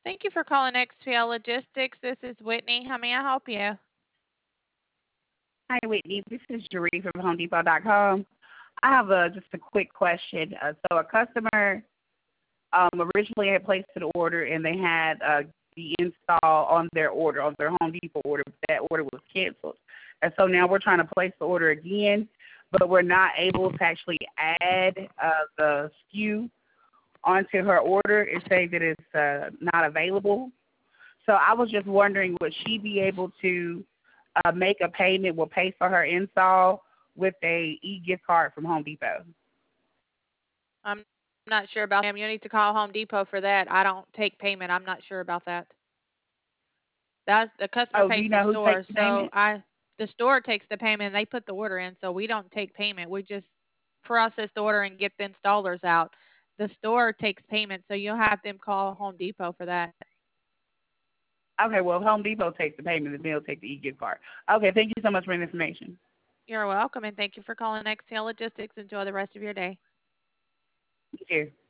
Thank you for calling XPL Logistics. This is Whitney. How may I help you? Hi, Whitney. This is Jeree from HomeDepot.com. I have just a quick question. So a customer originally had placed an order and they had the install on their order, on their Home Depot order, but that order was canceled. And so now we're trying to place the order again, but we're not able to actually add the SKU onto her order. It's saying that it's not available. So I was just wondering, would she be able to make a payment, will pay for her install with a e-gift card from Home Depot? I'm not sure about him. You need to call Home Depot for that. I don't take payment. I'm not sure about that. That's the customer Oh, do pays you the know who store, takes the so payment? the store takes the payment and they put the order in, so we don't take payment. We just process the order and get the installers out. The store takes payment, so you'll have them call Home Depot for that. Okay, well, if Home Depot takes the payment, then they'll take the e-gift card. Okay, thank you so much for the information. You're welcome, and thank you for calling XTL Logistics. Enjoy the rest of your day. Thank you.